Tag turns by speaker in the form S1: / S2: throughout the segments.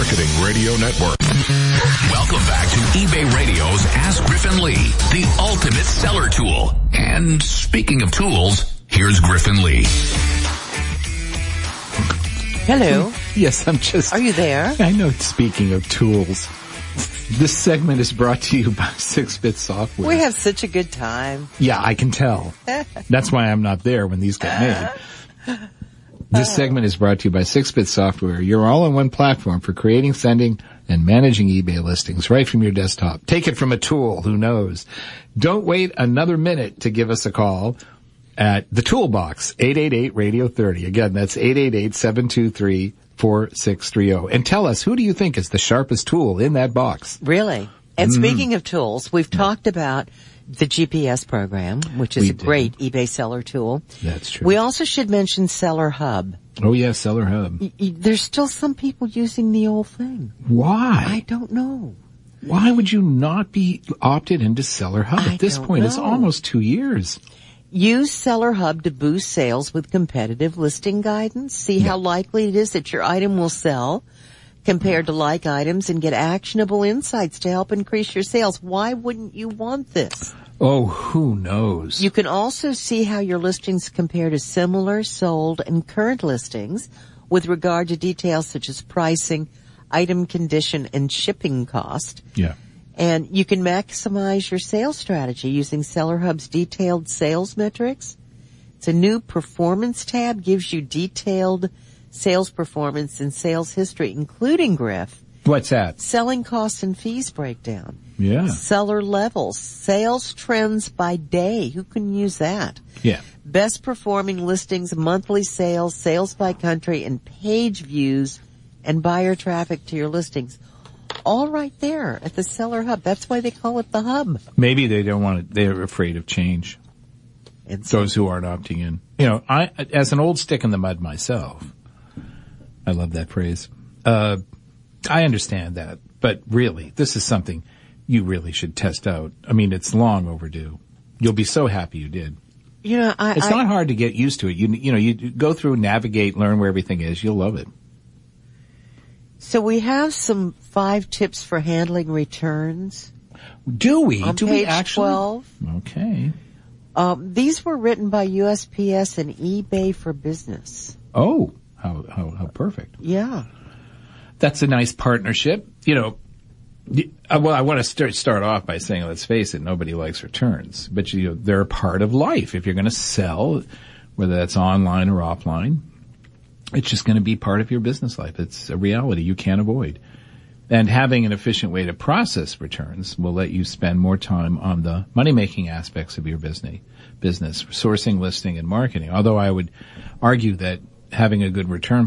S1: Marketing Radio Network.
S2: Welcome back to eBay Radio's Ask Griffin Lee, the ultimate seller tool. And speaking of tools, here's Griffin Lee.
S3: Hello.
S4: Yes, I'm just...
S3: Are you there?
S4: I know, speaking of tools. This segment is brought to you by 6-Bit Software.
S3: We have such a good time.
S4: Yeah, I can tell. That's why I'm not there when these get made. This segment is brought to you by 6-Bit Software, your all-in-one platform for creating, sending, and managing eBay listings right from your desktop. Take it from a tool, who knows. Don't wait another minute to give us a call at the Toolbox, 888-RADIO-30. Again, that's 888-723-4630. And tell us, who do you think is the sharpest tool in that box?
S3: Really? And speaking of tools, we've talked about the GPS program, which is a great eBay seller tool.
S4: That's true.
S3: We also should mention Seller Hub.
S4: Oh, yeah, Seller Hub.
S3: There's still some people using the old thing.
S4: Why?
S3: I don't know.
S4: Why would you not be opted into Seller Hub at this point? It's almost 2 years.
S3: Use Seller Hub to boost sales with competitive listing guidance. See how likely it is that your item will sell compared to like items and get actionable insights to help increase your sales. Why wouldn't you want this?
S4: Oh, who knows?
S3: You can also see how your listings compare to similar, sold, and current listings with regard to details such as pricing, item condition, and shipping cost.
S4: Yeah.
S3: And you can maximize your sales strategy using Seller Hub's detailed sales metrics. It's a new performance tab, gives you detailed sales performance and sales history, including, Griff,
S4: what's that?
S3: Selling costs and fees breakdown.
S4: Yeah.
S3: Seller levels, sales trends by day. Who can use that?
S4: Yeah.
S3: Best performing listings, monthly sales, sales by country, and page views and buyer traffic to your listings. All right there at the Seller Hub. That's why they call it the Hub.
S4: Maybe they don't want it. They're afraid of change. Those who aren't opting in. You know, I, as an old stick in the mud myself, I love that phrase. I understand that, but really, this is something you really should test out. I mean, it's long overdue. You'll be so happy you did.
S3: You know,
S4: it's not hard to get used to it. You know, you go through, navigate, learn where everything is. You'll love it.
S3: So we have some 5 tips for handling returns.
S4: Do we?
S3: On
S4: Do
S3: page
S4: we actually?
S3: 12.
S4: Okay.
S3: These were written by USPS and eBay for Business.
S4: Oh, how perfect.
S3: Yeah.
S4: That's a nice partnership. You know, well, I want to start off by saying, let's face it, nobody likes returns. But, you know, they're a part of life. If you're going to sell, whether that's online or offline, it's just going to be part of your business life. It's a reality you can't avoid. And having an efficient way to process returns will let you spend more time on the money-making aspects of your business, sourcing, listing, and marketing. Although I would argue that having a good return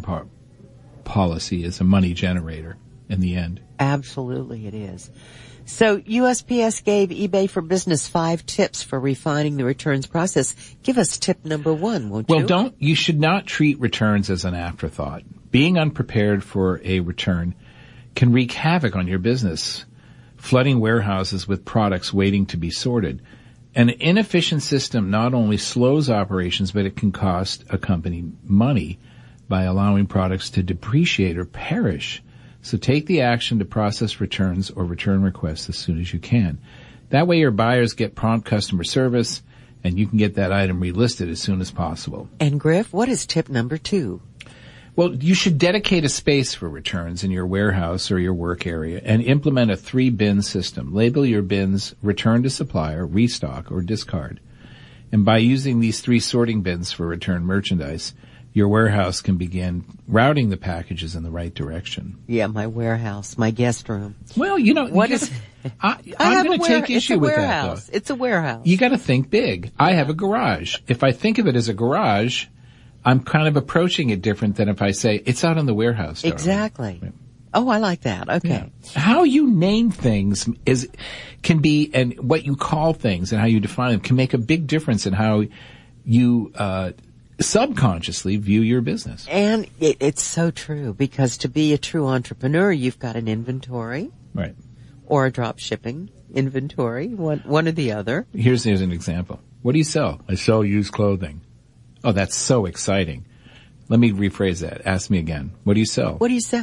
S4: policy is a money generator in the end.
S3: Absolutely it is. So USPS gave eBay for Business 5 tips for refining the returns process. Give us tip number 1, won't you?
S4: Well, you should not treat returns as an afterthought. Being unprepared for a return can wreak havoc on your business, flooding warehouses with products waiting to be sorted. An inefficient system not only slows operations, but it can cost a company money by allowing products to depreciate or perish. So take the action to process returns or return requests as soon as you can. That way your buyers get prompt customer service and you can get that item relisted as soon as possible.
S3: And Griff, what is tip number 2?
S4: Well, you should dedicate a space for returns in your warehouse or your work area and implement a 3-bin system. Label your bins return to supplier, restock, or discard. And by using these 3 sorting bins for return merchandise, your warehouse can begin routing the packages in the right direction.
S3: Yeah, my warehouse, my guest room.
S4: Well, you know,
S3: what is?
S4: I'm going to take issue with that, though.
S3: It's a warehouse.
S4: You got to think big. I have a garage. If I think of it as a garage, I'm kind of approaching it different than if I say it's out in the warehouse. Darling.
S3: Exactly. Right. Oh, I like that. Okay.
S4: Yeah. How you name things can be, and what you call things and how you define them can make a big difference in how you subconsciously view your business.
S3: And it's so true, because to be a true entrepreneur, you've got an inventory.
S4: Right.
S3: Or a drop shipping inventory, one or the other.
S4: Here's an example. What do you sell? I sell used clothing. Oh, that's so exciting. Let me rephrase that. Ask me again. What do you sell?
S3: What do you sell?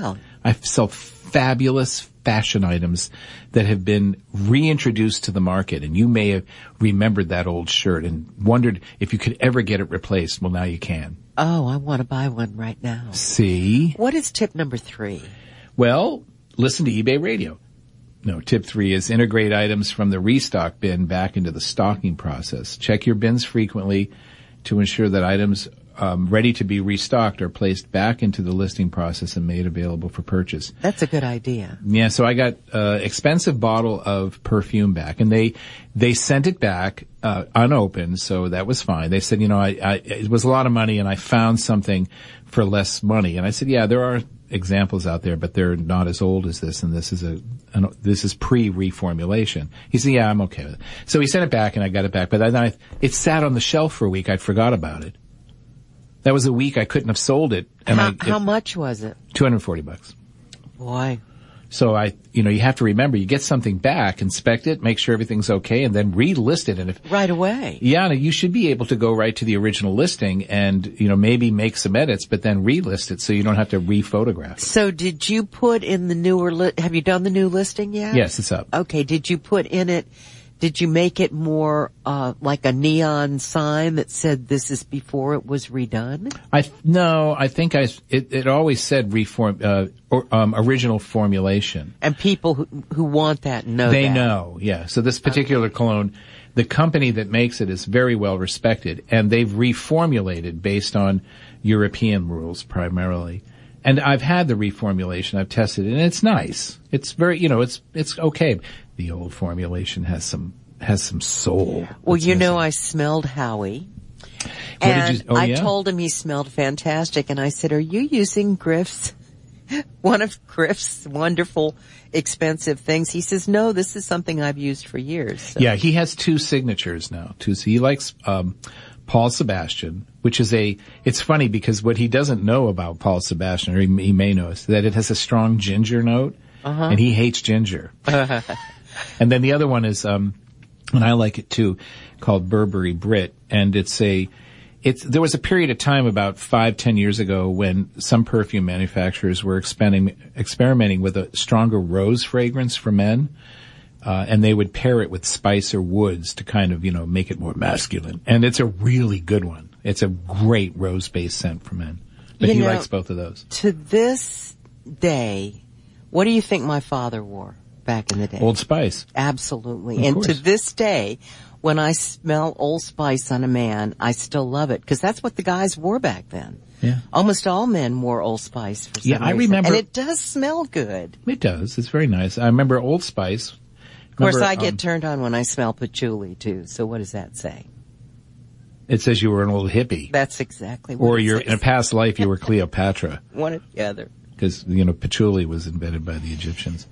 S4: I sell fabulous fashion items that have been reintroduced to the market, and you may have remembered that old shirt and wondered if you could ever get it replaced. Well, now you can.
S3: Oh, I want to buy one right now.
S4: See?
S3: What is tip number 3?
S4: Well, listen to eBay Radio. No, tip 3 is integrate items from the restock bin back into the stocking process. Check your bins frequently to ensure that items ready to be restocked are placed back into the listing process and made available for purchase.
S3: That's a good idea.
S4: Yeah, so I got expensive bottle of perfume back, and they sent it back unopened, so that was fine. They said, it was a lot of money, and I found something for less money. And I said, yeah, there are examples out there, but they're not as old as this, and this is pre-reformulation. He said, yeah, I'm okay with it. So he sent it back, and I got it back, but then it sat on the shelf for a week. I forgot about it. That was a week I couldn't have sold it. And
S3: how much was it?
S4: $240.
S3: Boy.
S4: So you have to remember, you get something back, inspect it, make sure everything's okay, and then relist it. And
S3: right away.
S4: Yeah, you should be able to go right to the original listing and, maybe make some edits, but then relist it so you don't have to rephotograph it.
S3: So did you put in the newer, have you done the new listing yet?
S4: Yes, it's up.
S3: Okay, did you make it more, like a neon sign that said this is before it was redone?
S4: No, I think it always said original formulation.
S3: And people who want that know
S4: They
S3: that.
S4: know, yeah. So this particular cologne, the company that makes it is very well respected, and they've reformulated based on European rules primarily. And I've had the reformulation, I've tested it, and it's nice. It's very, it's okay. The old formulation has some soul.
S3: Well, I smelled Howie. And I told him he smelled fantastic, and I said, are you using Griff's, one of Griff's wonderful, expensive things? He says, no, this is something I've used for years. So.
S4: Yeah, he has 2 signatures now. He likes, Paul Sebastian, which is it's funny because what he doesn't know about Paul Sebastian, or he may know, is that it has a strong ginger note, and he hates ginger. And then the other one is, and I like it too, called Burberry Brit, and there was a period of time about 5-10 years ago when some perfume manufacturers were experimenting with a stronger rose fragrance for men. And they would pair it with spice or woods to kind of, make it more masculine. And it's a really good one. It's a great rose-based scent for men. But he likes both of those.
S3: To this day, what do you think my father wore back in the day?
S4: Old Spice.
S3: Absolutely. And to this day, when I smell Old Spice on a man, I still love it because that's what the guys wore back then.
S4: Yeah.
S3: Almost all men wore Old Spice for some reason.
S4: I remember.
S3: And it does smell good.
S4: It does. It's very nice. I remember Old Spice.
S3: Of course, I get turned on when I smell patchouli, too. So what does that say?
S4: It says you were an old hippie.
S3: That's exactly what it says.
S4: In a past life, you were Cleopatra.
S3: One or the other.
S4: Because, patchouli was invented by the Egyptians.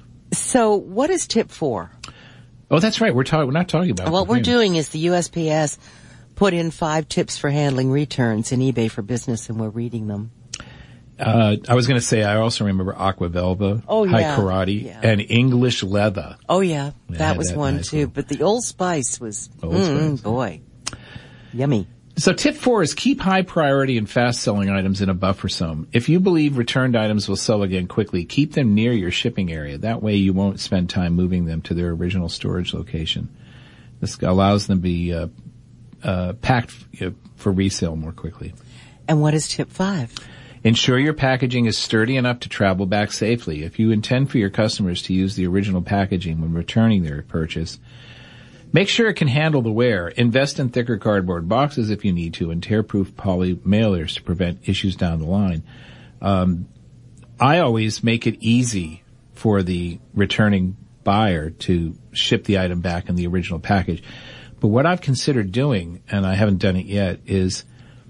S3: So what is tip 4?
S4: Oh, that's right. We're not talking about
S3: What we're doing is the USPS put in 5 tips for handling returns in eBay for Business, and we're reading them.
S4: I was going to say, I also remember Aqua Velva, High Karate, and English Leather.
S3: Oh, yeah. That was one, nice too. But the Old Spice was, boy, yummy.
S4: So tip 4 is keep high priority and fast-selling items in a buffer zone. If you believe returned items will sell again quickly, keep them near your shipping area. That way you won't spend time moving them to their original storage location. This allows them to be packed for resale more quickly.
S3: And what is tip 5?
S4: Ensure your packaging is sturdy enough to travel back safely. If you intend for your customers to use the original packaging when returning their purchase, make sure it can handle the wear. Invest in thicker cardboard boxes if you need to, and tear-proof poly mailers to prevent issues down the line. I always make it easy for the returning buyer to ship the item back in the original package. But what I've considered doing, and I haven't done it yet, is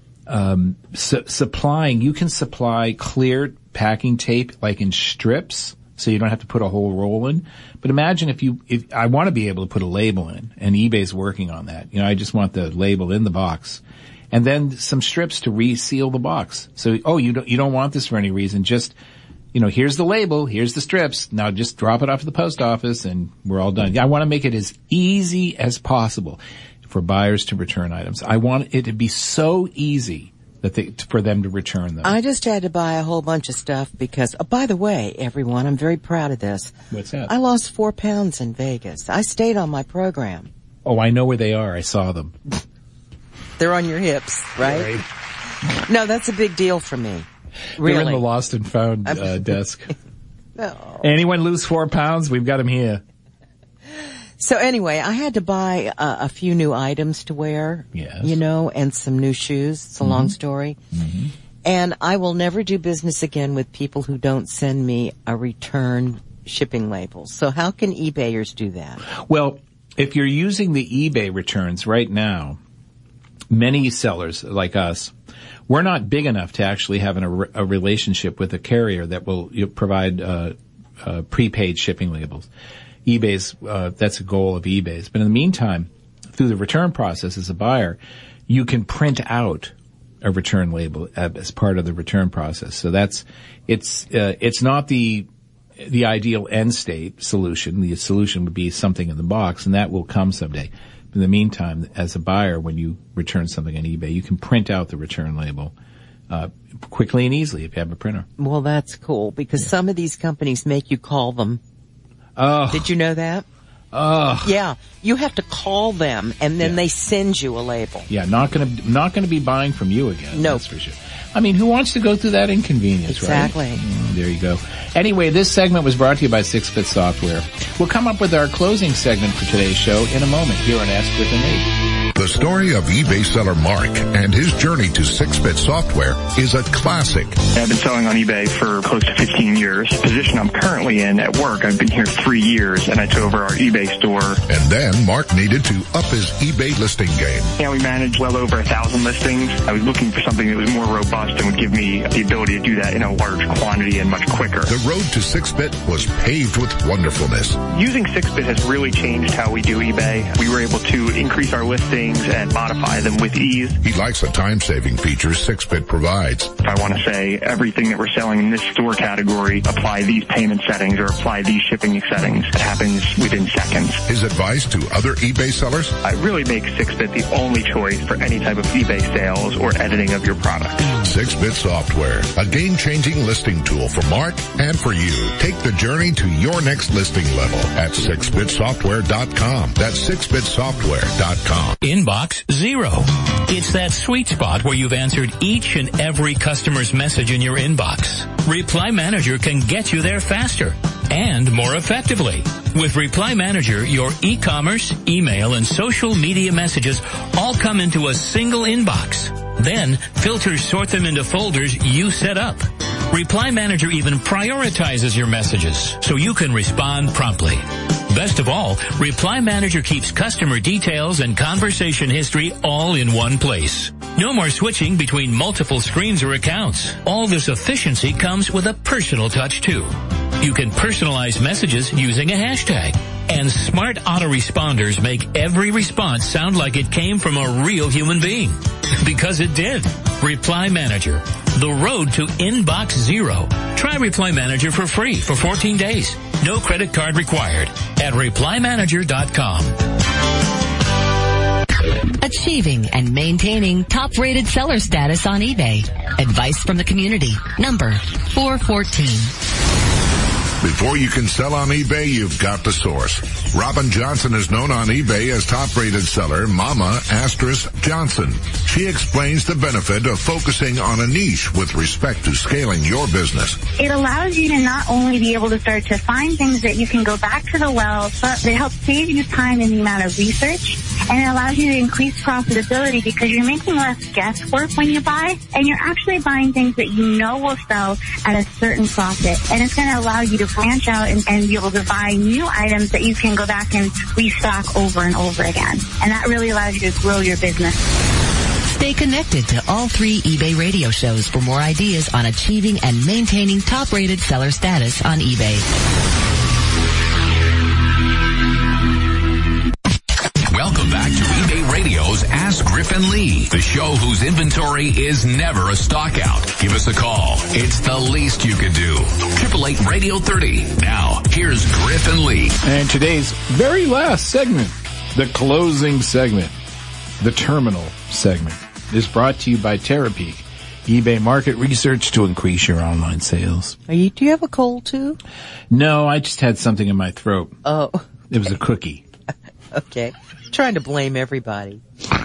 S4: you can supply clear packing tape like in strips, so you don't have to put a whole roll in. But imagine if I want to be able to put a label in, and eBay's working on that. I just want the label in the box. And then some strips to reseal the box. So, you don't want this for any reason. Just, here's the label, here's the strips. Now just drop it off at the post office and we're all done. I want to make it as easy as possible for buyers to return items. I want it to be so easy for them to return them?
S3: I just had to buy a whole bunch of stuff because, by the way, everyone, I'm very proud of this.
S4: What's that?
S3: I lost 4 pounds in Vegas. I stayed on my program.
S4: Oh, I know where they are. I saw them.
S3: They're on your hips, right? No, that's a big deal for me. Really.
S4: They're in the lost and found desk.
S3: Oh.
S4: Anyone lose 4 pounds? We've got them here.
S3: So anyway, I had to buy a few new items to wear,
S4: yes.
S3: And some new shoes. It's a long story. Mm-hmm. And I will never do business again with people who don't send me a return shipping label. So how can eBayers do that?
S4: Well, if you're using the eBay returns right now, many sellers like us, we're not big enough to actually have a relationship with a carrier that will provide prepaid shipping labels. eBay's, that's a goal of eBay's. But in the meantime, through the return process as a buyer, you can print out a return label as part of the return process. So it's not the ideal end state solution. The solution would be something in the box, and that will come someday. In the meantime, as a buyer, when you return something on eBay, you can print out the return label quickly and easily if you have a printer.
S3: Well, that's cool because some of these companies make you call them.
S4: Oh.
S3: Did you know that?
S4: Oh.
S3: Yeah. You have to call them and then they send you a label.
S4: Yeah, not gonna be buying from you again.
S3: No.
S4: That's for sure. I mean, who wants to go through that inconvenience,
S3: exactly.
S4: right? There you go. Anyway, this segment was brought to you by 6-Bit Software. We'll come up with our closing segment for today's show in a moment here on Ask Griffin Lee.
S1: The story of eBay seller Mark and his journey to 6-Bit Software is a classic.
S5: I've been selling on eBay for close to 15 years. The position I'm currently in at work, I've been here 3 years, and I took over our eBay store.
S1: And then Mark needed to up his eBay listing game.
S5: Yeah, we managed well over 1,000 listings. I was looking for something that was more robust and would give me the ability to do that in a large quantity and much quicker.
S1: The road to 6-Bit was paved with wonderfulness.
S5: Using 6-Bit has really changed how we do eBay. We were able to increase our listings and modify them with ease.
S1: He likes the time-saving features 6-Bit provides.
S5: If I want to say everything that we're selling in this store category, apply these payment settings or apply these shipping settings, it happens within seconds.
S1: His advice to other eBay sellers?
S5: I really make 6-Bit the only choice for any type of eBay sales or editing of your product.
S1: 6-Bit Software, a game-changing listing tool for Mark and for you. Take the journey to your next listing level at 6bitsoftware.com. That's 6bitsoftware.com.
S6: Inbox Zero. It's that sweet spot where you've answered each and every customer's message in your inbox. Reply Manager can get you there faster and more effectively. With Reply Manager, your e-commerce, email, and social media messages all come into a single inbox. Then, filters sort them into folders you set up. Reply Manager even prioritizes your messages so you can respond promptly. Best of all, Reply Manager keeps customer details and conversation history all in one place. No more switching between multiple screens or accounts. All this efficiency comes with a personal touch too. You can personalize messages using a hashtag. And smart autoresponders make every response sound like it came from a real human being. Because it did. Reply Manager. The road to Inbox Zero. Try Reply Manager for free for 14 days. No credit card required at ReplyManager.com.
S7: Achieving and maintaining top-rated seller status on eBay. Advice from the community. Number 414.
S1: Before you can sell on eBay, you've got the source. Robin Johnson is known on eBay as top-rated seller Mama * Johnson. She explains the benefit of focusing on a niche with respect to scaling your business.
S8: It allows you to not only be able to start to find things that you can go back to the well, but it helps save you time in the amount of research, and it allows you to increase profitability because you're making less guesswork when you buy, and you're actually buying things that you know will sell at a certain profit. And it's going to allow you to branch out and be able to buy new items that you can go back and restock over and over again. And that really allows you to grow your business.
S7: Stay connected to all 3 eBay radio shows for more ideas on achieving and maintaining top-rated seller status on eBay.
S2: Welcome back to eBay Radio's Ask Griffin Lee, the show whose inventory is never a stock out. Give us a call. It's the least you could do. 888 Radio 30. Now, here's Griffin Lee.
S4: And today's very last segment, the closing segment, the terminal segment, is brought to you by Terapeak. eBay market research to increase your online sales.
S3: Do you have a cold too?
S4: No, I just had something in my throat.
S3: Oh.
S4: It was a cookie.
S3: Okay. Trying to blame everybody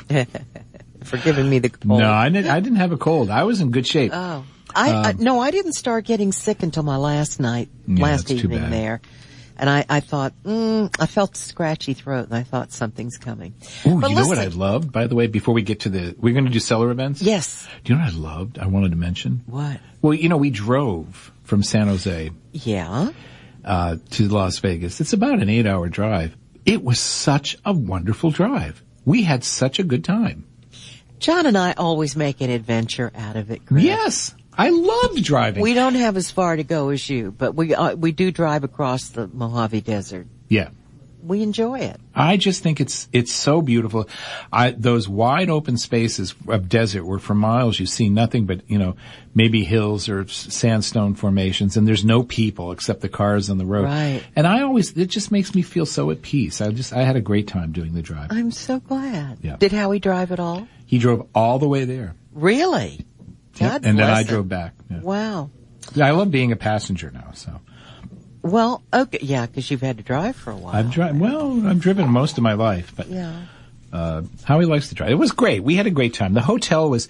S3: for giving me the cold.
S4: No, I didn't have a cold. I was in good shape.
S3: Oh. I didn't start getting sick until my last evening there. And I thought, I felt a scratchy throat, and I thought something's coming.
S4: Ooh, you know what I loved, by the way, before we get to we're going to do seller events?
S3: Yes.
S4: Do you know what I loved? I wanted to mention.
S3: What?
S4: Well, we drove from San Jose.
S3: Yeah.
S4: To Las Vegas. It's about an 8-hour drive. It was such a wonderful drive. We had such a good time.
S3: John and I always make an adventure out of it, Chris.
S4: Yes. I loved driving.
S3: We don't have as far to go as you, but we do drive across the Mojave Desert.
S4: Yeah.
S3: We enjoy it.
S4: I just think it's so beautiful. Those wide open spaces of desert where for miles you see nothing but, maybe hills or sandstone formations, and there's no people except the cars on the road.
S3: Right.
S4: And it just makes me feel so at peace. I had a great time doing the drive.
S3: I'm so glad.
S4: Yeah.
S3: Did Howie drive at all?
S4: He drove all the way there.
S3: Really? God bless
S4: and then I
S3: him.
S4: drove back. Yeah.
S3: Wow.
S4: Yeah, I love being a passenger now, so.
S3: Well, okay, yeah, because you've had to drive for a while.
S4: I've driven most of my life, but
S3: yeah.
S4: Howie likes to drive. It was great. We had a great time. The hotel was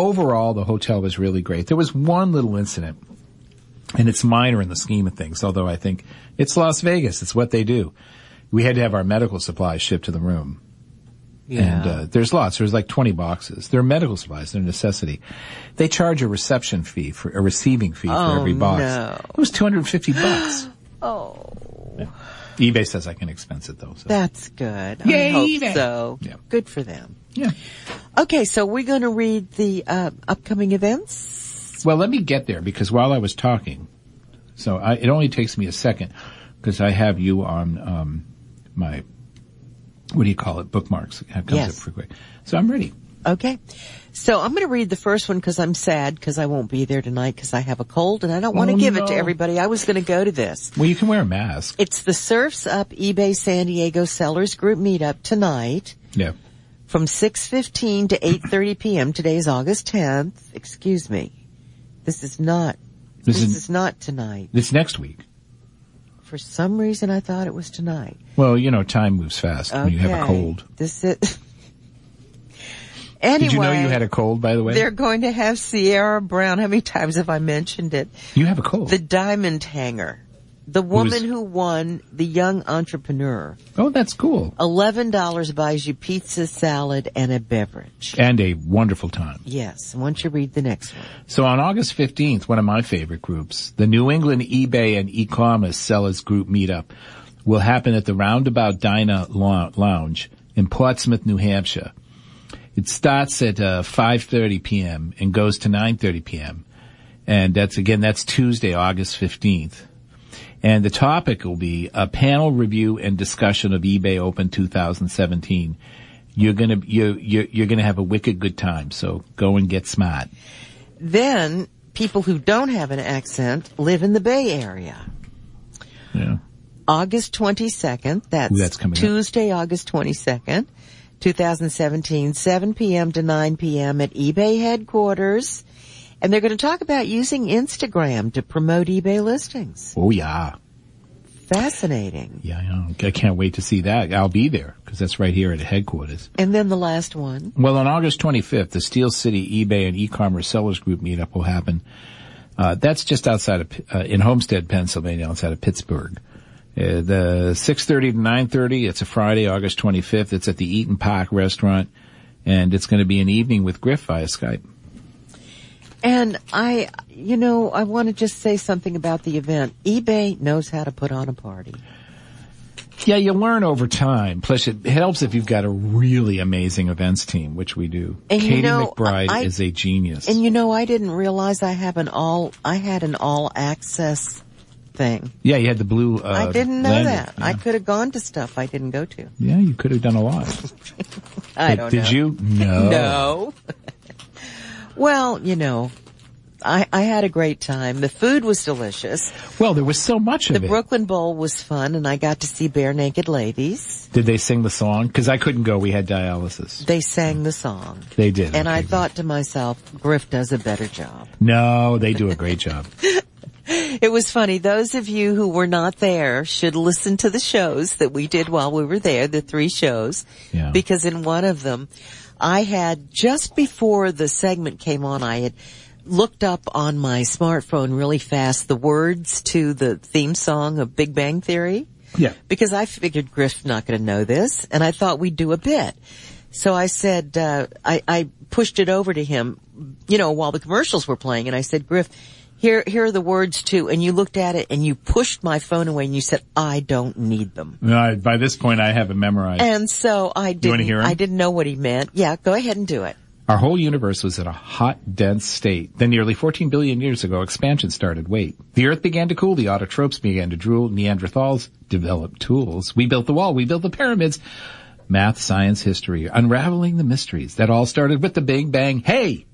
S4: really great. There was one little incident, and it's minor in the scheme of things, although I think it's Las Vegas. It's what they do. We had to have our medical supplies shipped to the room.
S3: Yeah.
S4: And there's lots. There's like 20 boxes. They're medical supplies. They're a necessity. They charge a receiving fee for every box.
S3: No.
S4: It was $250.
S3: Oh.
S4: Yeah. eBay says I can expense it though. So.
S3: That's good.
S4: Yay,
S3: I hope
S4: eBay.
S3: so.
S4: Yeah.
S3: Good for them.
S4: Yeah.
S3: Okay, so we're going to read the upcoming events.
S4: Well, let me get there because while I was talking, it only takes me a second because I have you on my, what do you call it, bookmarks. It comes
S3: Yes.
S4: up for quick. So I'm ready.
S3: Okay. So I'm going to read the first one because I'm sad because I won't be there tonight because I have a cold and I don't want to give it to everybody. I was going to go to this.
S4: Well, you can wear a mask.
S3: It's the Surfs Up eBay San Diego Sellers Group meetup tonight.
S4: Yeah.
S3: From 6:15 to 8:30 p.m. Today's August 10th. Excuse me. This is not tonight.
S4: It's next week.
S3: For some reason I thought it was tonight.
S4: Well, time moves fast when you have a cold.
S3: Anyway,
S4: did you know you had a cold, by the way?
S3: They're going to have Sierra Brown. How many times have I mentioned it?
S4: You have a cold.
S3: The Diamond Hanger. The woman who won the Young Entrepreneur.
S4: Oh, that's cool.
S3: $11 buys you pizza, salad, and a beverage.
S4: And a wonderful time.
S3: Yes. Why don't you read the next one?
S4: So on August 15th, one of my favorite groups, the New England eBay and e-commerce sellers group meetup will happen at the Roundabout Diner Lounge in Portsmouth, New Hampshire. It starts at 5:30 p.m. and goes to 9:30 p.m. And that's Tuesday, August 15th. And the topic will be a panel review and discussion of eBay Open 2017. You're gonna have a wicked good time. So go and get smart.
S3: Then people who don't have an accent live in the Bay Area.
S4: Yeah.
S3: August 22nd. That's
S4: coming
S3: Tuesday, August 22nd. 2017, 7 p.m. to 9 p.m. at eBay headquarters. And they're going to talk about using Instagram to promote eBay listings.
S4: Oh, yeah.
S3: Fascinating.
S4: Yeah, I can't wait to see that. I'll be there because that's right here at headquarters.
S3: And then the last one.
S4: Well, on August 25th, the Steel City eBay and e-commerce sellers group meetup will happen. That's just outside of, in Homestead, Pennsylvania, outside of Pittsburgh. The 6:30 to 9:30, it's a Friday, August 25th. It's at the Eaton Park restaurant, and it's going to be an evening with Griff via Skype.
S3: And I want to just say something about the event. eBay knows how to put on a party.
S4: Yeah, you learn over time. Plus, it helps if you've got a really amazing events team, which we do.
S3: And
S4: Katie McBride is a genius.
S3: And I didn't realize I had an all access thing.
S4: Yeah, you had the blue
S3: I didn't know
S4: lander.
S3: that.
S4: Yeah.
S3: I could have gone to stuff I didn't go to.
S4: Yeah, you could have done a lot.
S3: I don't know.
S4: Did you? No.
S3: No. Well, I had a great time. The food was delicious.
S4: Well, there was so much of it.
S3: The Brooklyn Bowl was fun, and I got to see Bare Naked Ladies.
S4: Did they sing the song? Because I couldn't go. We had dialysis.
S3: They sang the song.
S4: They did.
S3: And
S4: okay,
S3: I thought to myself, Griff does a better job.
S4: No, they do a great job.
S3: It was funny. Those of you who were not there should listen to the shows that we did while we were there, the 3 shows.
S4: Yeah.
S3: Because in one of them, I had, just before the segment came on, I had looked up on my smartphone really fast the words to the theme song of Big Bang Theory.
S4: Yeah.
S3: Because I figured Griff's not going to know this, and I thought we'd do a bit. So I said, I pushed it over to him, while the commercials were playing, and I said, Griff, here are the words too, and you looked at it and you pushed my phone away and you said, I don't need them.
S4: No, by this point I have it memorized.
S3: And so I didn't,
S4: you want to hear him?
S3: I didn't know what he meant. Yeah, go ahead and do it.
S4: Our whole universe was in a hot, dense state. Then nearly 14 billion years ago, expansion started. Wait. The Earth began to cool, the autotrophs began to drool, Neanderthals developed tools. We built the wall, we built the pyramids. Math, science, history, unraveling the mysteries. That all started with the Big Bang. Hey!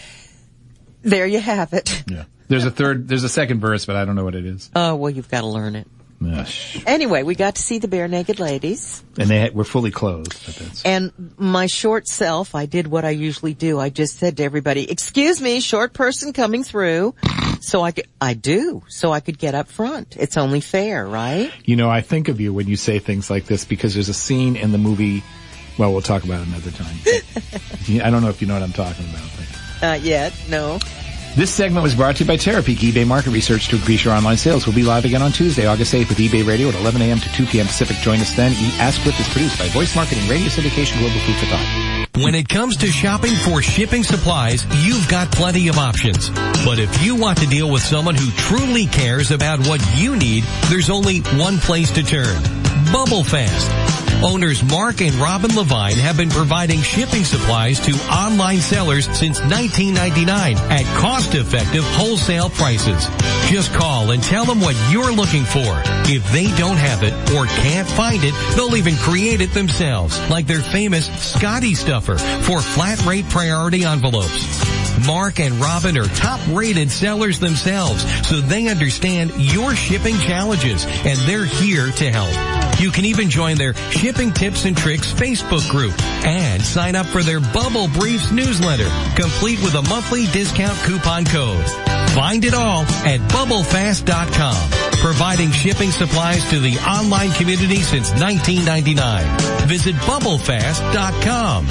S3: There you have it.
S4: Yeah. There's a second verse, but I don't know what it is.
S3: Oh, well, you've got to learn it.
S4: Gosh.
S3: Anyway, we got to see the Bare Naked Ladies.
S4: And they were fully clothed. But that's...
S3: And my short self, I did what I usually do. I just said to everybody, excuse me, short person coming through. So I could get up front. It's only fair, right?
S4: I think of you when you say things like this because there's a scene in the movie, well, we'll talk about it another time. I don't know if you know what I'm talking about. But...
S3: Not yet, no.
S4: This segment was brought to you by Terapeak, eBay market research to increase your online sales. We'll be live again on Tuesday, August 8th with eBay Radio at 11 a.m. to 2 p.m. Pacific. Join us then. Ask Griff is produced by Voice Marketing, Radio Syndication, Global Food for Thought.
S9: When it comes to shopping for shipping supplies, you've got plenty of options. But if you want to deal with someone who truly cares about what you need, there's only one place to turn. Bubble Fast. Owners Mark and Robin Levine have been providing shipping supplies to online sellers since 1999 at cost-effective wholesale prices. Just call and tell them what you're looking for. If they don't have it or can't find it, they'll even create it themselves, like their famous Scotty Stuffer for flat-rate priority envelopes. Mark and Robin are top-rated sellers themselves, so they understand your shipping challenges, and they're here to help. You can even join their Shipping Tips and Tricks Facebook group and sign up for their Bubble Briefs newsletter, complete with a monthly discount coupon code. Find it all at BubbleFast.com, providing shipping supplies to the online community since 1999. Visit BubbleFast.com.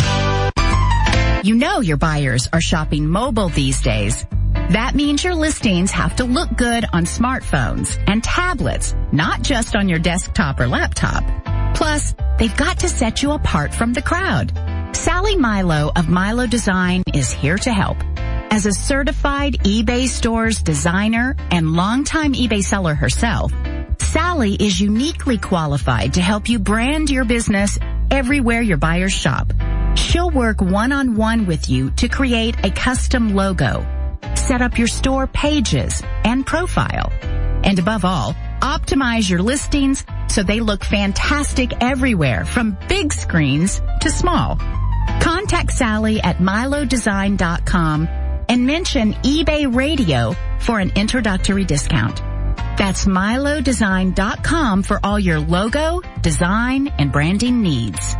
S10: You know your buyers are shopping mobile these days. That means your listings have to look good on smartphones and tablets, not just on your desktop or laptop. Plus, they've got to set you apart from the crowd. Sally Milo of Milo Design is here to help. As a certified eBay Stores designer and longtime eBay seller herself, Sally is uniquely qualified to help you brand your business everywhere your buyers shop. She'll work one-on-one with you to create a custom logo, set up your store pages and profile, and above all, optimize your listings so they look fantastic everywhere, from big screens to small. Contact Sally at milodesign.com and mention eBay Radio for an introductory discount. That's milodesign.com for all your logo, design, and branding needs.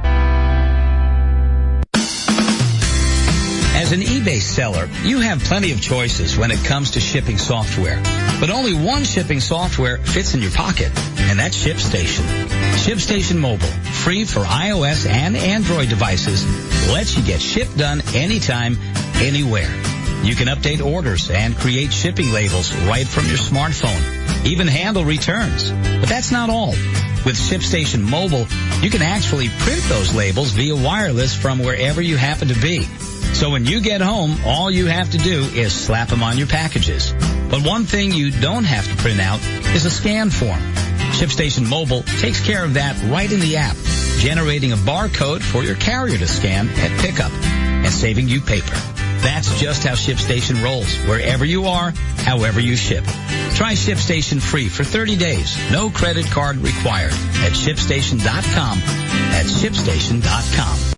S11: As an eBay seller, you have plenty of choices when it comes to shipping software. But only one shipping software fits in your pocket, and that's ShipStation. ShipStation Mobile, free for iOS and Android devices, lets you get ship done anytime, anywhere. You can update orders and create shipping labels right from your smartphone, even handle returns. But that's not all. With ShipStation Mobile, you can actually print those labels via wireless from wherever you happen to be. So when you get home, all you have to do is slap them on your packages. But one thing you don't have to print out is a scan form. ShipStation Mobile takes care of that right in the app, generating a barcode for your carrier to scan at pickup and saving you paper. That's just how ShipStation rolls, wherever you are, however you ship. Try ShipStation free for 30 days. No credit card required at ShipStation.com. That's ShipStation.com.